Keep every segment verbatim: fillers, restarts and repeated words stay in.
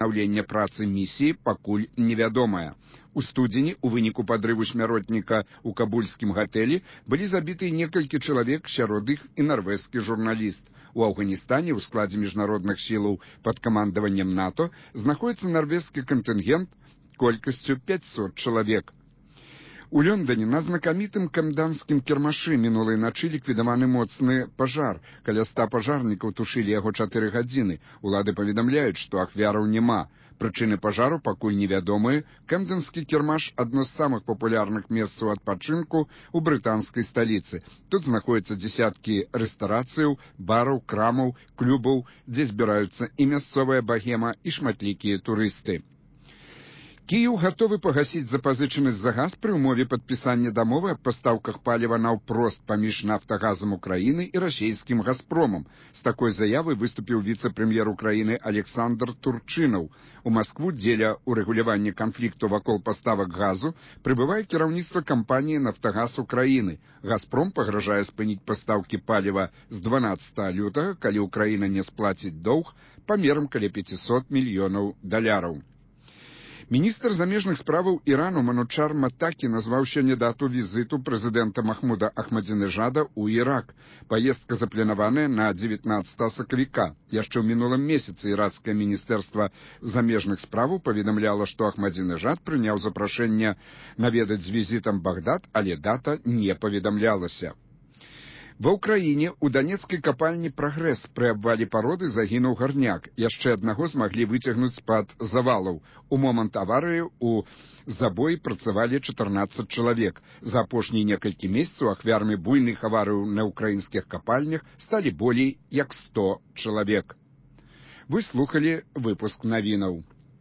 аднаўлення працы місіі пакуль невядомая. У студзені у выніку падрыву смяротніка ў кабульскім гатэлі былі забіты некалькі чалавек, сярод іх і нарвежскі журналіст. У Афганістане ў складзе міжнародных сілаў пад камандаваннем НАТО знаходіцца нарвежскі кантынгент колькасцю пяцьсот чалавек. У Лондоне на знакамітым камданскім кірмашы мінулай начы ліквідаваны моцны пажар. Каля ста пажарнікаў тушылі яго чатыры гадзіны. Улады паведамляюць, што ахвяраў няма. Прычыны пажару пакуль невядомыя. Камданскі кірмаш – адно з самых папулярных месцаў адпачынку ў брытанскай сталіцы. Тут знаходзяцца дзесяткі рэстарацыяў, бараў, крамаў, клубаў, дзе збіраюцца і мясцовая багема, і шматлікія турысты. Кіеў гатовы пагасіць запазычанасць за газ пры ўмове падпісання дамовы аб пастаўках паліва наўпрост паміж нафтагазам Украіны і расійскім «Газпромам». З такой заявай выступіў віцэ-прэм'ер Украіны Александр Турчынаў. У Маскву дзеля урэгулявання канфлікту вакол паставак газу прыбывае кіраўніцтва кампаніі «Нафтагаз Украіны». «Газпром» пагражае спыніць пастаўкі паліва з дванаццатага лютага, калі Украіна не сплаціць доўг памерам каля пяцісот мільёнаў даляраў. Міністр замежных справаў Ірану Манучар Матакі назваў сёння дату візіту прэзідэнта Махмуда Ахмадзінежада ў Ірак. Паездка запланаваная на дзевятнаццатага сакавіка. Яшчэ ў мінулым месяцы іракскае міністэрства замежных справаў паведамляла, што Ахмадзінежад прыняў запрашэнне наведаць з візітам Багдад, але дата не паведамлялася. Ва ўкраіне ў данецкай капальні «Прагрэс» пры абвале пароды загінуў гарняк. Яшчэ аднаго змаглі выцягнуць з-пад завалаў. У момант аварыі ў забоі працавалі чатырнаццаць чалавек. За апошнія некалькі месяцаў ахвярамі буйных аварыяў на ўкраінскіх капальнях сталі болей як сто чалавек. Вы слухалі выпуск навінаў.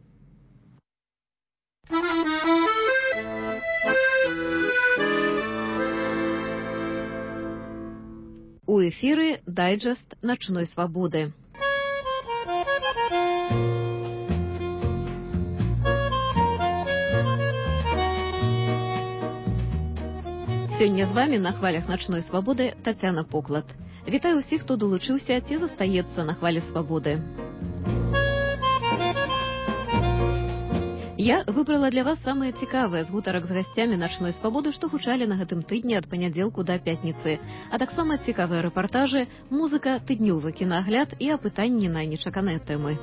У эфіры дайджест начной свабоды. Сёння з вами на хвалях начной свабоды Тацяна Поклад. Вітаю ўсіх, хто долучыўся ці застаецца на хвалі свабоды. Я выбрала для вас самыя цікавыя з гутарак з гасцямі начной свабоды, што гучалі на гэтым тыдні ад панядзелку да пятніцы, а таксама цікавыя рэпартажы, музыка, тыднёвы кінагляд і апытанні на нечаканыя тэмы.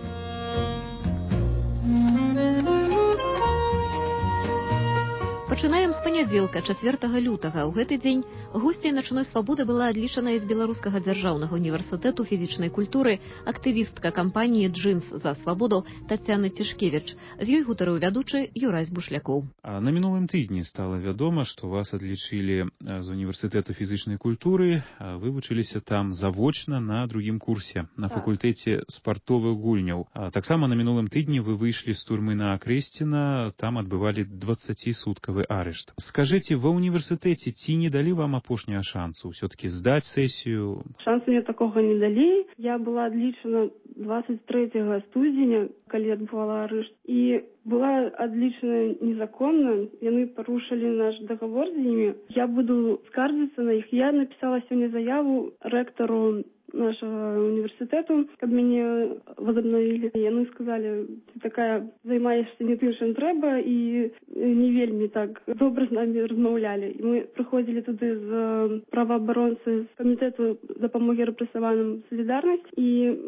Пачынаем з панядзелка, чацвёртага лютага. У гэты дзень госцяй начной свабоды была адлічаная з Беларускага дзяржаўнага універсітэту фізічнай культуры актывістка кампаніі «Джинс за свабоду» Тацяна Цішкевіч. З ёй гутарыў вядучы Юрась Бушлякоў. А на мінулым тыдні стала вядома, што вас адлічылі з універсітэту фізічнай культуры. Вы вучыліся там завочна на другім курсе, на факультэце спартовых гульняў. А таксама на мінулым тыдні вы выйшлі з турмы на Акрэсціна, там адбывалі дваццацісуткавы арышт. Скажите, ва універсітэце ці не далі вам апошняга шансу все-таки здаць сесію? Шансу мне такога не далі. Я была адлічана двадцать третьего студзеня, калі адбывала арышт, і была адлічана незаконна. Яны парушылі наш договор з імі. Я буду скардзіцца на іх. Я написала сёння заяву рэктару нашего университету, каб мяне возобновили. Яны сказали, ты такая займаешься не тым, чым трэба, і не вельмі так добра з намі размаўлялі. І мы прыходзілі туды з праваабаронцы з камітэту дапамогі рэпрэсаваным «Солідарнасць», і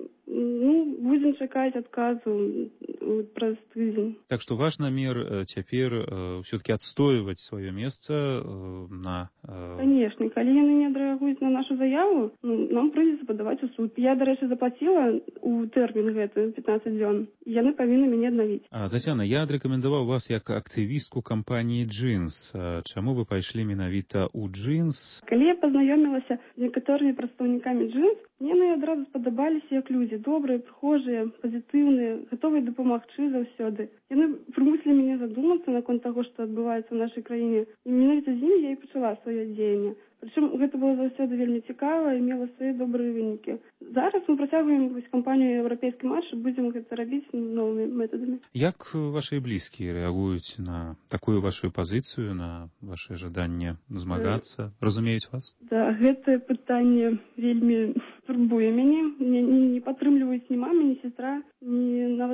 ну, будем чакаць адказу праз тыдзень. Так што ваш намер цяпер э, все-таки адстойваць сваё месца э, на... Э... Конечно, калі яны не адрэагуюць на нашу заяву, ну, нам прыйдзецца падаваць у суд. Я, дарэчы, заплаціла у тэрмін гэты пятнадцать дзён. Яны павінны мяне аднавіць. А, Тацяна, я адрэкамендаваў вас як актывістку кампаніі «Джинс». Чаму вы пайшлі менавіта ў «Джинс»? Калі я пазнаёмілася з некаторымі прадстаўнікамі «Джинс», мне яны адразу спадабаліся як людзі, добрыя, прыхожыя, пазітыўныя, гатовыя дапамагчы заўсёды. Яны прымусілі мяне задумацца наконт таго, што адбываецца ў нашай краіне. І менавіта з імі я і пачала сваё дзеянне. Прычым гэта было заўсёды вельмі цікава і мела свае добрыя вынікі. Зараз мы працягваем кампанію «Еўрапейскі марш» і будзем гэта рабіць новымі метадамі. Як вашыя блізкія рэагуюць на такую вашу пазіцыю, на ваше жаданне змагацца? Разумеюць вас? Да, гэтае пытанне вельмі турбуе мяне. Не, не, не падтрымліваюць ні мама, ні сестра, ні нават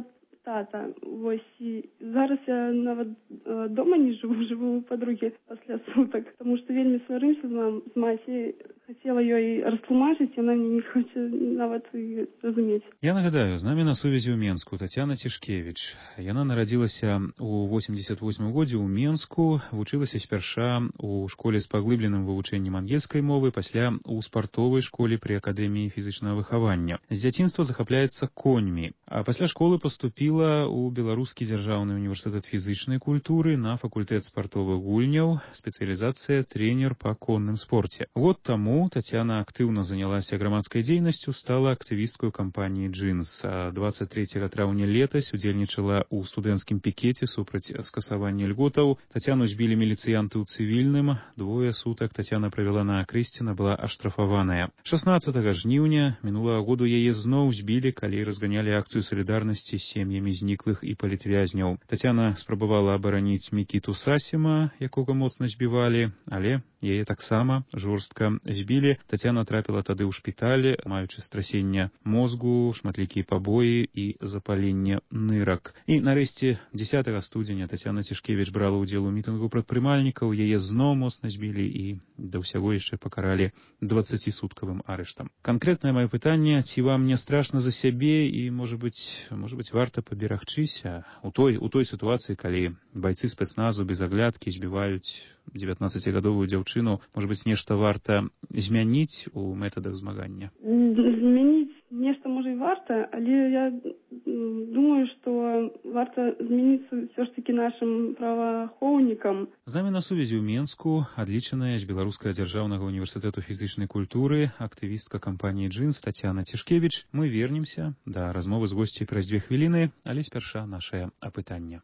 тата. Вось і зараз я нават э, дома не жыву, жыву у падругі пасля сутак, таму што вельмі сварымся з мам, з маці. Хацела ёй растлумачыць, яна не хоча нават і разумець. Я нагадаю, з намі на сувязі ў Менску Тацяна Цішкевіч. Яна нарадзілася ў восемьдесят восьмым годзе ў Менску, вучылася спярша ў школе з паглыбленым вывучэннем ангельскай мовы, пасля ў спартовай школе пры акадэміі фізічнага выхавання. З дзяцінства захапляецца коньмі, а пасля школы паступіла ў Беларускі дзяржаўны універсітэт фізычнай культуры на факультэт спартовых гульняў, спецыялізацыя трэнер па конным спорце. Год таму Тацяна актыўна занялася грамадскай дзейнасцю, стала актывісткай кампаніі «Джинс». двадцать третьего траўня летась удзельнічала ў студэнцкім пікеце супраць скасавання льготаў. Тацяну збілі міліцыянты ў цывільным. Двое сутак Тацяна правяла на акрэсціна, была аштрафаваная. шаснаццатага жніўня мінулага году яе зноў збілі, калі разганялі акцыю салідарнасці з сем'ямі зніклых і палітвязняў. Тацяна спрабавала абараніць Мікіту Сасіма, якога моцна збівалі, але яе таксама жорстка збілі. Тацяна трапіла тады ў шпіталі, маючы страсенне мозгу, шматлікія пабоі і запаленне нырак. І нарэшце дзесятага студзеня Тацяна Цішкевіч брала ўдзел у мітынгу прадпрымальнікаў, яе зноў моцна збілі і да ўсяго яшчэ пакаралі дваццацісуткавым арыштам. Канкрэтнае маё пытанне, ці вам не страшна за сябе і, можа быць, можа быць, варта паберагчыся у той, у той сітуацыі, калі байцы спецназу без аглядкі збіваюць дзевятнаццацігадовую дзяўчыну, можа быць, нешта варта змяніць у метадах змагання? Змяніць нешта можа і варта, але я думаю, што варта змяніцца ўсё ж такі нашым праваахоўнікам. З намі на сувязі ў Менску адлічаная з Беларускага дзяржаўнага універсітэту фізычнай культуры актывістка кампаніі «Джинс» Тацяна Цішкевіч. Мы вернемся да размовы з госцей праз дзве хвіліны, але спярша нашае апытанне.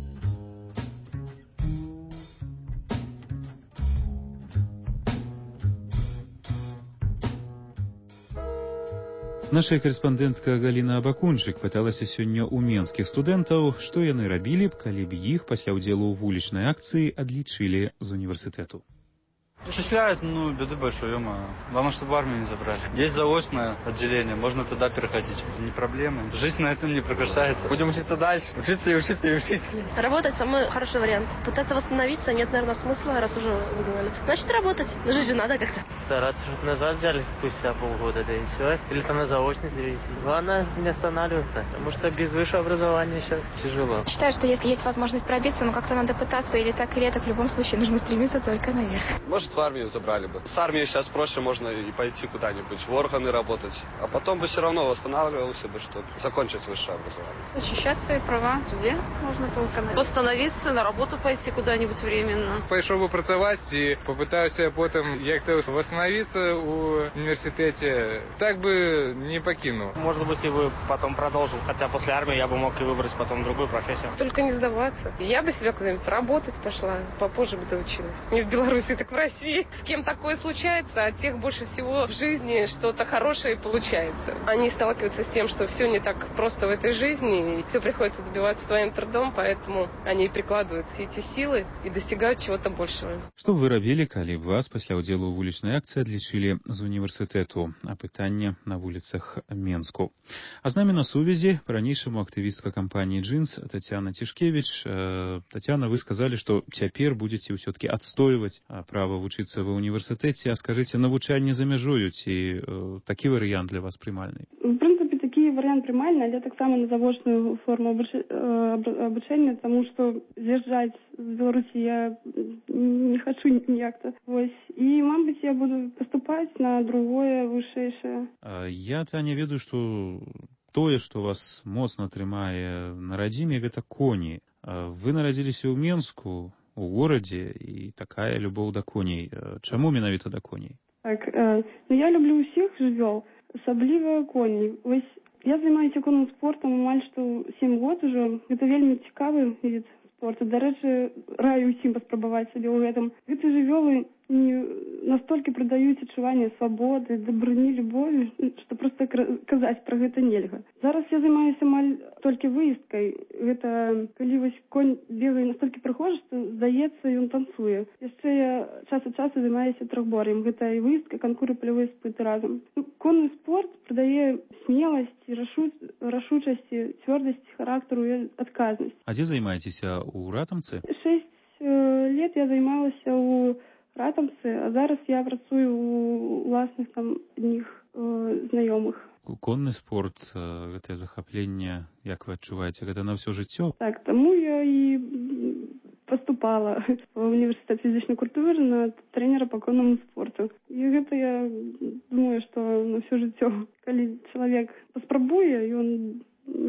Наша корэспандэнтка Галіна Абакунчык пыталася сёння ў менскіх студэнтаў, што яны рабілі б, калі б іх пасля ўдзелу ў вулічнай акцыі адлічылі з універсітэту. Осуществляют, ну, беды большой, ё-моё. Главное, чтобы армию не забрали. Есть заочное отделение, можно туда переходить. Не проблема. Жизнь на этом не прекращается. Будем учиться дальше. Учиться и учиться и учиться. Работать самый хороший вариант. Пытаться восстановиться нет, наверное, смысла, раз уже выгнали. Значит, работать. Но жить же надо как-то. Стараться, чтобы назад взяли спустя полгода, да и все. Или там на заочный перевести. Главное, не останавливаться. Потому что без высшего образования сейчас тяжело. Считаю, что если есть возможность пробиться, ну как-то надо пытаться или так, или так. В любом случае нужно стремиться только наверх. Может, в армию забрали бы. С армией сейчас проще, можно и пойти куда-нибудь в органы работать. А потом бы все равно восстанавливался бы, чтобы закончить высшее образование. Защищать свои права в суде можно только. Восстановиться, на работу пойти куда-нибудь временно. Пойшов би працювати і попитався потім як-то восстановиться у университете. Так бы не покинул. Может быть, и бы потом продолжил. Хотя после армии я бы мог и выбрать потом другую профессию. Только не сдаваться. Я бы себя куда-нибудь работать пошла. Попозже бы доучилась. Не в Беларуси, так в России. С кем такое случается, а тех больше всего в жизни что-то хорошее получается. Они сталкиваются с тем, что все не так просто в этой жизни, и все приходится добиваться своим трудом, поэтому они прикладывают все эти силы и достигают чего-то большего. Што вы рабілі, калі вас пасля ўдзелу ў вулічнай акцыі адлічылі з універсітэту? Апытанне на вуліцах Менску. А з намі на сувязі па-ранейшаму актывістка кампаніі «Джинс» Тацяна Цішкевіч. Тацяна, вы сказалі, што цяпер будзеце ўсё-таки адстойваць права вучыцца ва універсітэце. А скажыце, навучанне за мяжою, ці э, такі варыянт для вас прымальны? В прынцыпе, такі варыянт прымальны, але таксама на завочную форму абучэння, таму што з'язджаць з Беларусі я не хачу ніяк-то. Вось. І, мабыць, я буду паступаць на другое вышэйшае. Я, Таня, ведаю, што тое, што вас моцна трымае на радзіме, гэта коні. Вы нарадзіліся ў Менску, у горадзе, і такая любоў да коней. Чаму менавіта да коней? Так, э, ну я люблю ўсіх жывёл, асабліва коней. Вось я займаюся конным спортам амаль што сем год ужо. Гэта вельмі цікавы від спорту. Дарэчы, раю ўсім паспрабаваць сабе ў гэтым. Гэты жывёлы не настолько продаюць адчуванне свабоды, дабрыні, любові, што проста казаць пра гэта нельга. Зараз я займаюся амаль толькі выездкай. Гэта калі вось конь бегае настолькі прыгожа, што здаецца, ён танцуе. Яшчэ я час ад часу займаюся трохбор'ем. Гэта і выездка, канкуры, палявыя спыты разам. Ну, конны спорт прыдае смеласць, рашу... рашучасці, цвёрдасць характару і адказнасць. А дзе займаецеся? У Ратамцы? Шэсць э, лет я займалася ў Ратамцы, а зараз я працую у уласных там адних э, знаёмых. Конны спорт, гэтае захапленне, як вы адчуваеце, гэта на ўсё жыццё? Так, таму я і паступала в універсітэт фізічнай культуры на трэнера па коннаму спорту. І гэта я думаю, што на ўсё жыццё. Калі чалавек паспрабуе, ён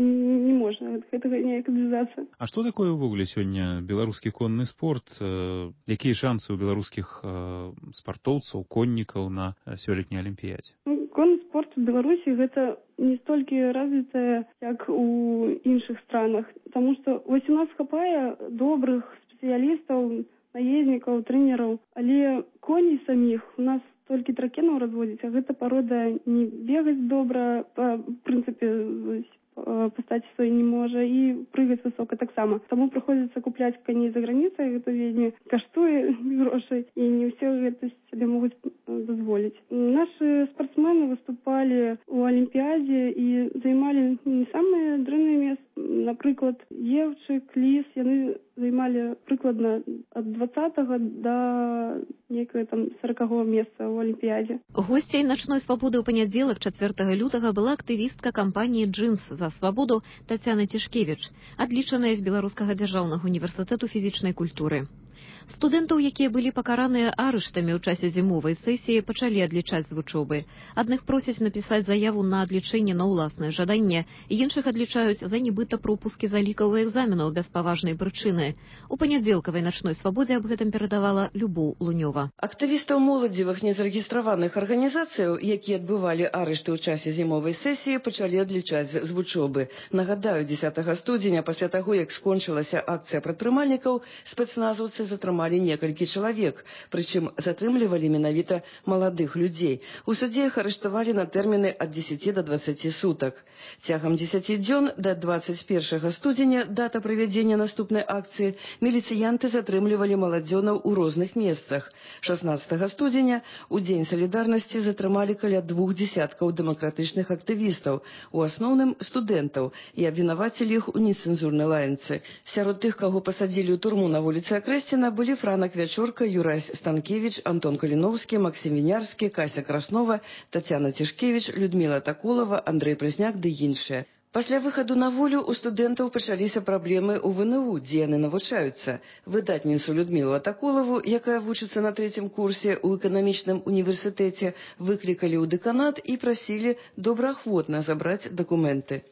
не можна гэтага неяк адвязацца. А што такое ўвогуле сёння беларускі конны спорт? Якія шансы ў беларускіх спартоўцаў, коннікаў на сёлетняй алімпіядзе? Ну, конны спорт у Беларусі гэта не столькі развітая, як у іншых странах, таму што вось у нас хапае добрых спецыялістаў, наезднікаў, трэнераў, але коней саміх у нас толькі тракенаў разводзіць, а гэта парода не бегаць добра, па прынцыпе пастаць свой не можа і прыгаць высока таксама. Таму прыходзіцца купляць каней за граніцай, гэта вельмі каштуе грошай, і не ўсе гэта сабе могуць дазволіць. Нашы спартсмены выступалі ў алімпіядзе і займалі не самыя дрэнныя месцы. Напрыклад, Евчык, Ліс, яны займалі прыкладна ад двадцатага да некае там сорокага месца ў алімпіядзе. Госцей начной свабоды ў панядзелак чацвёртага лютага была актывістка кампаніі «Джинс за свабоду» Тацяна Цішкевіч, адлічаная з Беларускага дзяржаўнага універсітэту фізічнай культуры. Студэнтаў, якія былі пакараныя арыштамі ў часе зімовай сесіі, пачалі адлічаць з вучобы. Адных просяць напісаць заяву на адлічэнне на ўласнае жаданне, іншых адлічаюць за нібыта пропускі залікаў і экзаменаў без паважнай прычыны. У панядзелкавай начной свабодзе аб гэтым перадавала Любоў Лунёва. Актывістаў моладзевых незарэгістраваных арганізацыяў, якія адбывалі арышты ў часе зімовай сесіі, пачалі адлічаць з вучобы. Нагадаю, дзесятага студзеня, пасля таго, як скончылася акцыя прадпрымальнікаў, спецназаўцы затрымалі некалькі чалавек, прычым затрымлівалі менавіта маладых людзей. У судзе іх арыштавалі на тэрміны ад дзесяці да дваццаці сутак. Цягам дзесяці дзён да дваццаць першага студзеня, дата правядзення наступнай акцыі, міліцыянты затрымлівалі маладзёнаў у розных месцах. шаснаццатага студзеня у Дзень салідарнасці затрымалі каля двух дзесяткаў дэмакратычных актывістаў, у асноўным студэнтаў, і абвінавацілі іх у нецэнзурнай лаянцы. Сярод тых, каго пасадзілі ў турму на вуліцы Акрэсціна, былі Франак Вячорка, Юрась Станкевіч, Антон Каліноўскі, Максім Вінярскі, Кася Краснова, Тацяна Цішкевіч, Людміла Такулова, Андрэй Прызняк ды іншыя. Пасля выхаду на волю у студэнтаў пачаліся праблемы ў ВНУ, дзе яны навучаюцца. Выдатніцу Людмілу Такулову, якая вучыцца на трэцім курсе ў эканамічным універсітэце, выклікалі ў дэканат і прасілі добраахвотна забраць дакументы.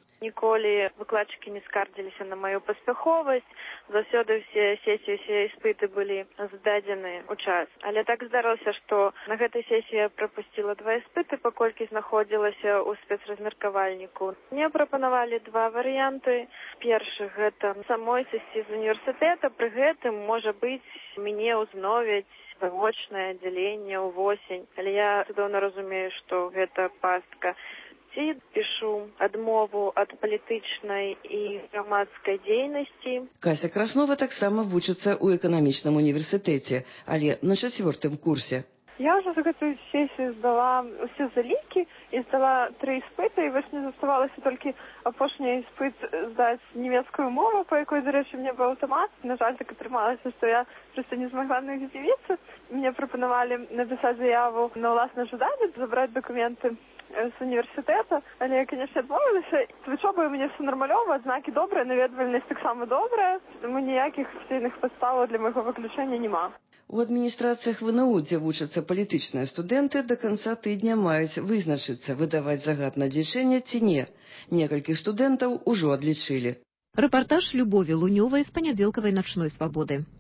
Ніколі выкладчыкі не скардзіліся на маю паспяховасць, заўсёды ўсе сесіі, усе іспыты былі здадзены ў час. Але так здарылася, што на гэтай сесіі я прапусціла два іспыты, паколькі знаходзілася ў спецразмеркавальніку. Мне прапанавалі два варыянты. Першы – гэта самой сысці з універсітэта, пры гэтым, можа быць, мяне ўзновяць завочнае аддзяленне ў восень. Але я цудоўна разумею, што гэта пастка. Ці пішу адмову ад палітычнай і грамадскай дзейнасці. Кася Краснова таксама вучыцца ў эканамічным універсітэце, але на чацвёртым курсе. Я ўжо за гэтую сесію здала ўсе залікі і здала тры іспыты, і вось мне заставалася толькі апошні іспыт здаць нямецкую мову, па якой, дарэчы, мне быў аўтамат. На жаль, так атрымалася, што я проста не змагла на іх з'явіцца. Мне прапанавалі напісаць заяву на ўласнае жаданне, забраць дакументы з універсітэта, але я, канешне, адмовілася. З вучобай у мяне все нармалёва, адзнакі добрыя, наведвальнасць таксама добрая, таму ніякіх афіцыйных падставаў для майго выключэння няма. У адміністрацыях ВНУ, дзе вучацца палітычныя студэнты, да канца тыдня маюць вызначыцца, выдаваць загад на адлічэнне ці не. Некалькіх студэнтаў ужо адлічылі. Рэпартаж Любові Лунёвай з панядзелкавай начной свабоды.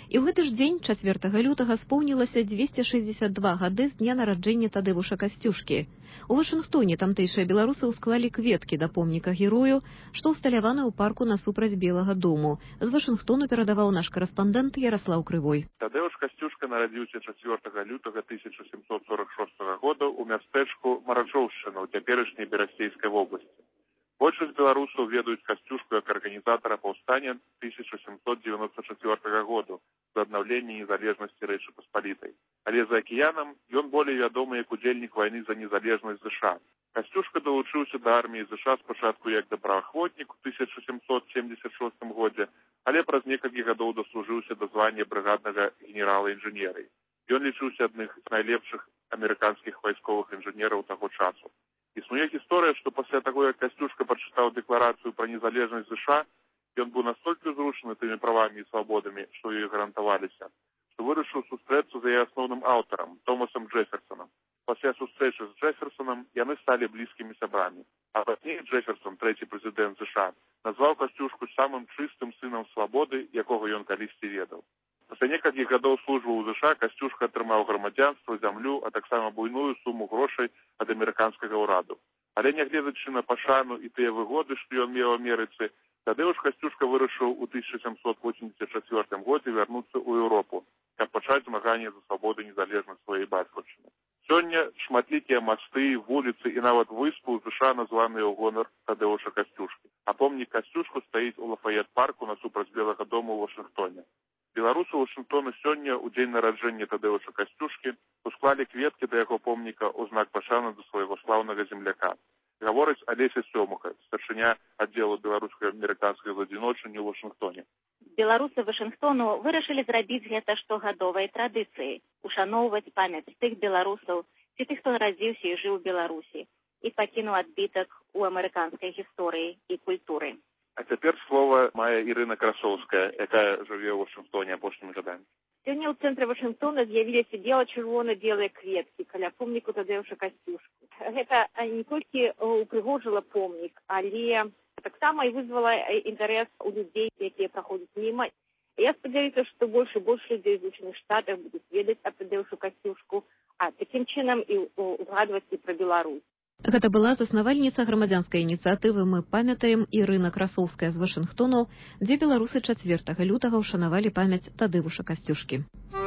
І ў гэты ж дзень, чацвёртага лютага, споўнілася дзвесце шэсцьдзесят два гады з дня нараджэння Тадэвуша Касцюшкі. У Вашынгтоне тамтэйшыя беларусы ўсклалі кветкі да помніка герою, што ўсталяваны ў парку насупраць Белага дому. З Вашынгтону перадаваў наш карэспандэнт Яраслаў Крывой. Тадэвуш Касцюшка нарадзіўся чацвёртага лютага тысяча сямсот сорок шостага года ў мястэчку Мараджоўшчына ў цяперашняй Берасцейскай вобласці. Большасць беларусаў ведаюць Касцюшку як арганізатара паўстання тысяча сямсот дзевяноста чацвёртага году за аднаўленне незалежнасці Рэчы Паспалітай. Але за акіянам ён болей вядомы як удзельнік вайны за незалежнасць ЗША. Касцюшка далучыўся да арміі ЗША спачатку як добраахвотнік у тысяча сямсот семдзесят шостым годзе, але праз некалькі гадоў даслужыўся да звання брыгаднага генерала інжынерыі. Ён лічыўся адным з найлепшых амерыканскіх вайсковых інжынераў таго часу. Існуе гісторыя, што пасля таго, як Касцюшка прачытаў дэкларацыю пра незалежнасць ЗША, ён быў настолькі ўзрушаны тымі правамі і свабодамі, што ёй гарантаваліся, што вырашыў сустрэцца з яе асноўным аўтарам, Томасам Джэферсонам. Пасля сустрэчы з Джэферсонам яны сталі блізкімі сябрамі. А пазней Джэферсон, трэці прэзідэнт ЗША, назваў Касцюшку самым чыстым сынам свабоды, якога ён калісьці ведаў. Пасля некалькіх гадоў службы ў ЗША Касцюшка атрымаў грамадзянства, зямлю, а таксама буйную суму грошай ад амерыканскага ўраду. Але нягледзячы на пашану і тыя выгоды, што ён меў у Амерыцы, Тадэвуш Касцюшка вырашыў у тысяча сямсот восемьдесят чацвёртым годзе вярнуцца ў Еўропу, каб пачаць змаганне за свабоду і незалежнасць сваёй бацькаўшчыны. Сёння шматлікія масты, вуліцы і нават выспы ў ЗША названыя ў гонар Тадэвуша Касцюшкі. А помнік Касцюшку стаіць у Лафает-парку насупраць Белага дому ў Вашынгтоне. Беларусы Вашынгтону сёння, у дзень нараджэння Тадэвуша Касцюшкі, усклалі кветкі да яго помніка ў знак пашаны да свайго слаўнага земляка. Гаворыць Алеся Сёмуха, старшыня аддзелу беларуска-амерыканскай зладзіночання ў Вашынгтоне. Беларусы Вашынгтону вырашылі зрабіць гэта штогадовай традыцыяй, ушаноўваць памяць тых беларусаў ці тых, хто нарадзіўся і жыў у Беларусі і пакінуў адбітак у амерыканскай гісторыі і культуры. А цяпер слова мае Ірына Красоўская, якая жыве ў Вашынгтоне апошнімі гадамі. Сёння ў цэнтры Вашынгтона з'явіліся бела-чырвона-белыя кветкі каля помніку Тадэвуша Касцюшку. Гэта не толькі упрыгожыла помнік, але таксама і вызвала інтарэс у людзей, якія праходзяць міма. Я спадзяюся, што больш і больш людзей з Злучаных Штатах будуць ведаць аб Тадэвушу Касцюшку, а такім чынам і узгадваць і пра Беларусь. Гэта была заснавальніца грамадзянскай ініцыятывы «Мы памятаем» Ірына Красоўская з Вашынгтону, дзе беларусы чацвёртага лютага ўшанавалі памяць Тадэвуша Касцюшкі.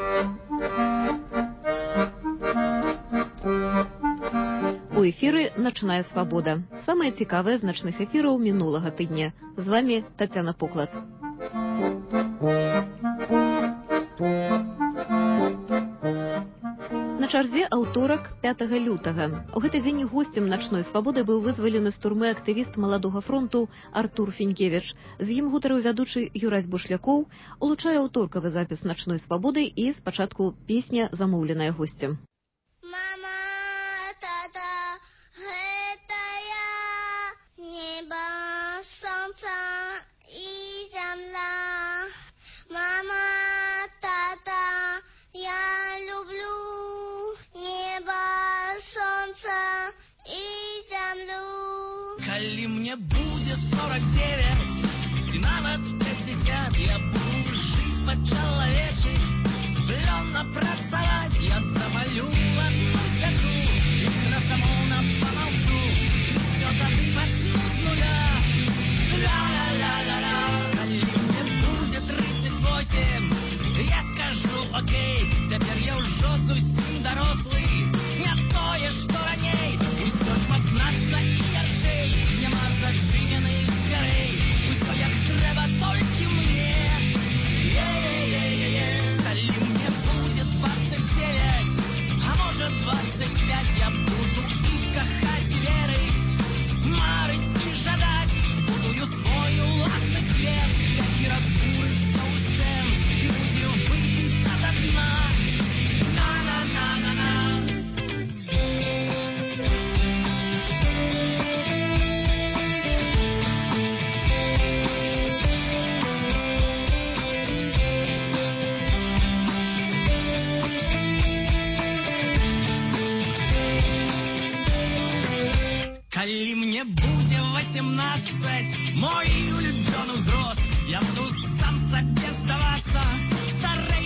У эфіры «Начная свабода». Самыя цікавыя з начных эфіраў мінулага тыдня. З вамі Тацяна Поклад. На чарзе аўторак пятага лютага. У гэты дзень госцем начной свабоды быў вызвалены з турмы актывіст маладога фронту Артур Фінкевіч. З ім гутарыў вядучы Юрась Бушлякоў, улучшае аўторкавы запіс начной свабоды і спачатку песня, замоўленая госцем. Мама, тата, гэта я, неба, сонца і зямля. Мама, тата, я люблю неба, сонца і зямлю. Калі мне будзе сорок девять, ці нават пятьдесят, я буду жыць па-чалавечы, зблённа працаваць, я замалю адну пяку, і красамоўна памаўчу, і ўсё тады пачну з нуля. Ля-ля-ля-ля-ля. Калі мне будзе тридцать восемь, я скажу окей, цяпер я ўжо зусім дарослы, не тое, што раней, усё шматначна і ярчэй, няма зачыненых дзвярэй, усё як трэба толькі мне. Е-е-е-е-е. Калі мне будзе двадцать девять, а можа двадцать пять, я буду іх кахаць і верыць, марыць і жадаць, будую свой уласны свет, які разбурыцца ўсем і будзе выпіцца да дна. На-на-на-на-на. Калі мне будзе восемнадцать, мой улюбёны ўзрост, я буду сам сабе здавацца, старэй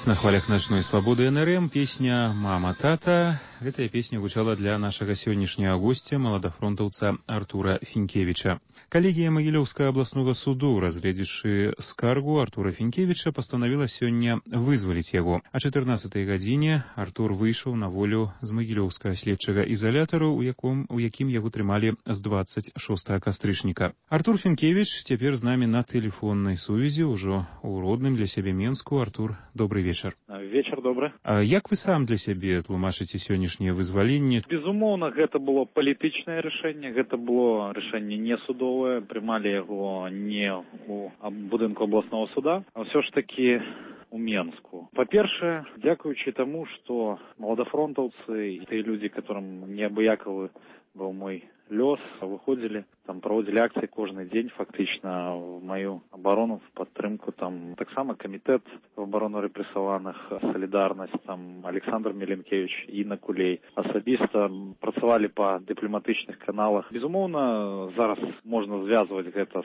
На хвалях начной свабоды НРМ песня «Мама, тата». Гэтая песня гучала для нашага сённяшняга гостя, маладафронтаўца Артура Фінкевіча. Калегія Магілёўскага абласнога суду, разгледзевшы скаргу Артура Фінкевіча, пастанавіла сёння вызваліць яго. А чатырнаццатай гадзіне Артур выйшаў на волю з магілёўскага следчага ізалятару, у яком у якім яго трымалі з дваццаць шостага кастрычніка. Артур Фінкевіч цяпер з намі на тэлефоннай сувязі, ужо ў родным для сябе Менску. Артур, добрый вечар. Вечар добры. А як вы сам для сябе тлумачыце сённяшняе вызваленне? Безумоўна, гэта было палітычнае рашэнне, гэта было рашэнне не судовае, прымалі яго не у будынку абласнога суда, а ўсё ж такі у Менску. Па-першае, дзякуючы таму, што маладафронтаўцы і тыя людзі, которым неабыякавы быў мой лёс, выходзілі, там праводзілі акцыі кожны дзень фактычна в маю абарону, в падтрымку, там таксама камітэт в абарону рэпрэсаваных, салідарнасць, там Александр Меленкевич, Інна Кулей, асабіста працавалі па дыпламатычных каналах. Безумоўна, зараз можна звязваць гэта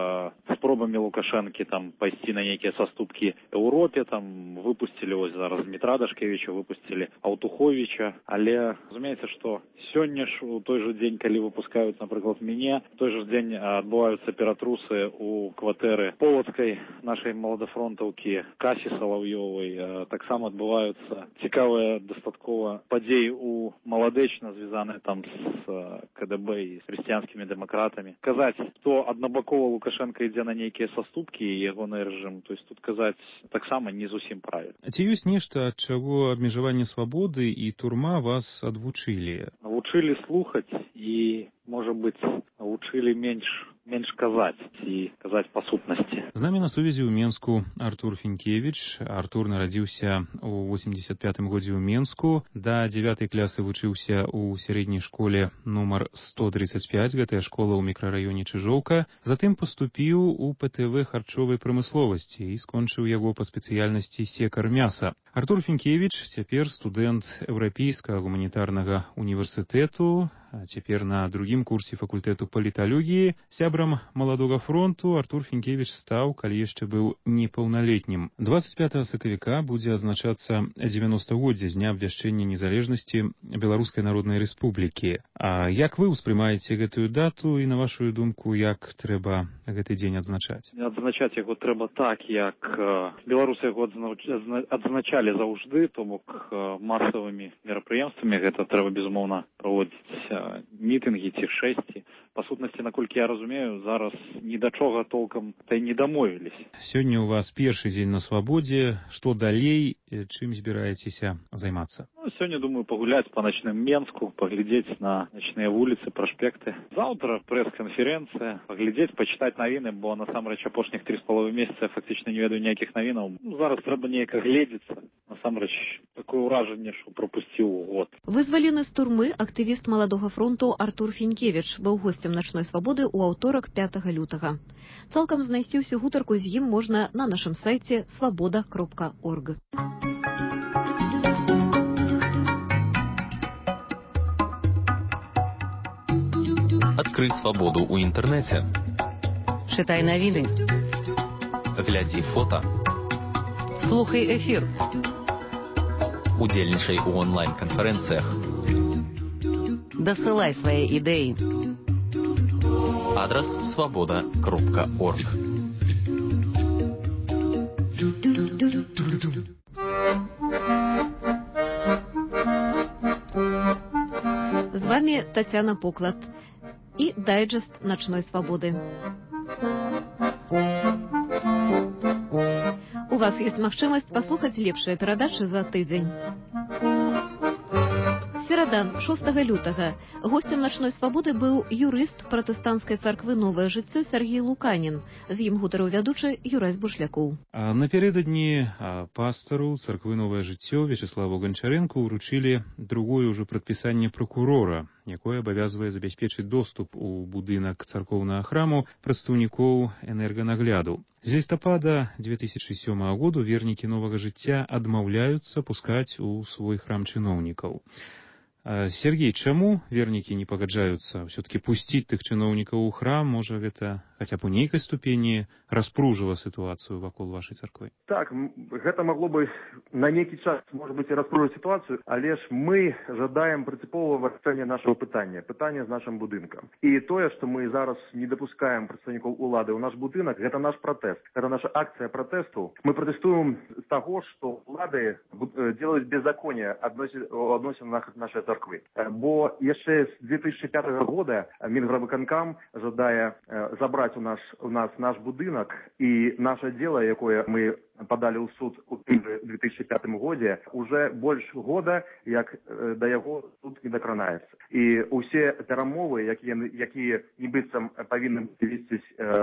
з спробамі Лукашэнкі там пайсці на нейкія саступкі Еўропе, там выпусцілі вось зараз Дмітра Дашкевіча, выпусцілі Аўтуховіча, але разумеецца, што сёння ж у той жа дзень, калі выпускаюць, напрыклад, мяне, в той жа дзень адбываюцца ператрусы у кватэры полацкай нашай маладафронтаўкі Касі Салаўёвай, таксама адбываюцца цікавыя дастаткова падзеі у Маладэчна, звязаныя там з КДБ і з хрысціянскімі дэмакратамі. Казаць, што аднабакова Лукашенко ідзе на нейкія саступкі і ягоны рэжым, то есть тут казаць таксама не зусім правільна. Ці ёсць нешта, ад чаго абмежаванне свабоды і турма вас адвучылі? Навучылі слухаць і, можа быць, навучылі менш менш казаць і казаць па сутнасці. З намі на сувязі ў Менску Артур Фінкевіч. Артур нарадзіўся ў восемьдесят пятым годзе ў Менску. Да дзявятай класы вучыўся ў сярэдняй школе нумар сто тридцать пять, гэтая школа ў мікрараёне Чыжоўка. Затым паступіў у ПТВ харчовай прамысловасці і скончыў яго па спецыяльнасці секар мяса. Артур Фінкевіч цяпер студэнт Еўрапейскага гуманітарнага універсітэту, а цяпер на другім курсе факультэту паліталогіі. Сябрам маладога фронту Артур Фінкевіч стаў, калі яшчэ быў непаўналетнім. двадцать пятага сакавіка будзе адзначацца дзевяностагоддзе з дня абвяшчэння незалежнасці Беларускай Народнай Рэспублікі. А як вы ўспрымаеце гэтую дату і, на вашу думку, як трэба гэты дзень адзначаць? Адзначаць яго трэба так, як беларусы яго адзначалі заўжды, то бок масавымі мерапрыемствамі. Гэта трэба, безумоўна, праводзіць мітынгі ці шэсці. Па сутнасці, наколькі я разумею, зараз ні да чога толкам та й не дамовіліся. Сёння ў вас першы дзень на свабодзе. Што далей? Чым збіраецеся займацца? Ну, сёння, думаю, пагуляць па начным Менску, паглядзець на начныя вуліцы, праспекты. Заўтра прэс-канферэнцыя, паглядзець, пачытаць навіны, бо насамрэч апошніх тры з паловай месяца я фактычна не ведаю ніякіх навінаў. Ну, зараз трэба неяк агледзецца. Насамрэч, такое ўражанне, што прапусціў год. Вызвалены з турмы актывіст маладога фронту Артур Фінкевіч быў госцем начной свабоды ў аўторак пятага лютага. Цалкам знайсці ўсю гутарку з ім можна на нашым сайце свабода кропка орг. Адкрый свабоду ў інтэрнэце. Чытай навіны. Глядзі фота. Слухай эфір. Удзельнічай у онлайн-канферэнцыях. Дасылай свае ідэі. Адрас свабода кропка орг. З вами Тацяна Поклад і дайджест начной свабоды. У вас есть магчымасць паслухаць лепшыя перадачы за тыдзень. Серада, шостага лютага. Госцем начной свабоды быў юрыст пратэстанцкай царквы «Новае жыццё» Сергей Луканін. З ім гутарыў вядучы Юрай Бушлякоў. А напярэдадні пастару царквы «Новае жыццё» Вячеславу Гончаренку ўручылі другое ўжо прадпісанне пракурора, якое абавязвае забяспечыць доступ у будынак царкоўнага храму прадстаўнікоў энерганагляду. З лістапада две тысячи сёмага году вернікі «Новага жыцця» адмаўляюцца пускаць у свой храм чыноўнікаў. Сергей, чаму вернікі не пагаджаюцца все-таки пусціць тых чыноўнікаў у храм? Можа, гэта хаця б у нейкай ступені распружыла сітуацыю вакол вашай царквы? Так, гэта магло бы на нейкі час, можа быць, і распружыць сітуацыю, але ж мы жадаем прынцыповага вырашэння нашага пытання, пытання з нашым будынкам. І тое, што мы зараз не дапускаем прадстаўнікоў улады ў наш будынак, гэта наш пратэст, гэта наша акцыя пратэсту. Мы пратэстуем з таго, што улады делаюць беззаконие у адносінах нашай царквы. Бо яшчэ з две тысячи пятого года Мінгравыканкам жадае забраць у нас у нас наш будынак, і наше дело, якое мы падалі ў суд у две тысячи пятым годзе, уже больш года, як да яго суд не дакранаецца. І ўсе перамовы, якія якія нібыццам павінны весцісь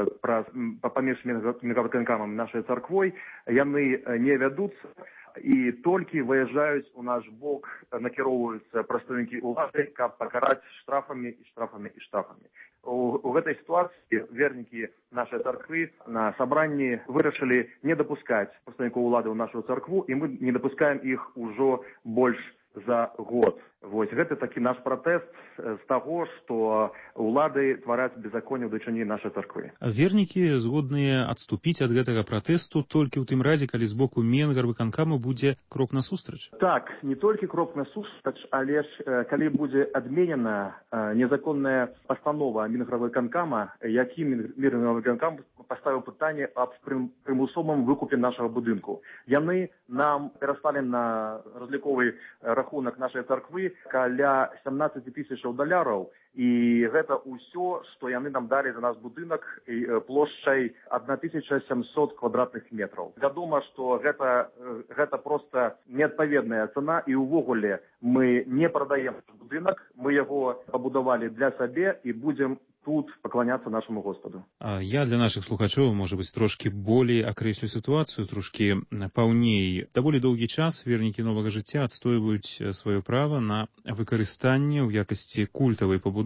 паміж Мінгравыканкамам і нашай царквой, яны не вядуцца. І толькі выязджаюць у наш бок, накіроўваюцца прадстаўнікі улады, каб пакараць штрафамі і штрафамі і штрафамі. У, у гэтай сітуацыі вернікі нашай царквы на сабранні вырашылі не дапускаць прадстаўнікоў улады ў нашу царкву, і мы не дапускаем іх ужо больш за год. Вось гэта такі наш пратэст з таго, што улады твараць беззаконне ў дачыненні нашай царквы. Вернікі згодныя адступіць ад гэтага пратэсту толькі ў тым разе, калі з боку Мінгарвыканкаму будзе крок насустрач. Так, не толькі крок насустрач, але ж калі будзе адменена незаконная пастанова Мінгарвыканкама, які Мінгарвыканкам паставіў пытанне аб прымусовым выкупе нашага будынку. Яны нам пераслалі на разліковы рахунак нашай царквы каля сямнадцаць тысячаў даляраў, і гэта ўсё, што яны нам далі за наш будынак плошчай одна тысяча семьсот квадратных метраў. Вядома, што гэта, гэта проста неадпаведная цана, і ўвогуле мы не прадаем будынак, мы яго пабудавалі для сабе і будзем тут пакланяцца нашаму Господу. Я для нашых слухачоў, можа быць, трошкі болей акрэслю сітуацыю, трошкі паўней. Даволі доўгі час вернікі новага жыцця адстойваюць сваё права на выкарыстанне ў якасці культавай пабудовы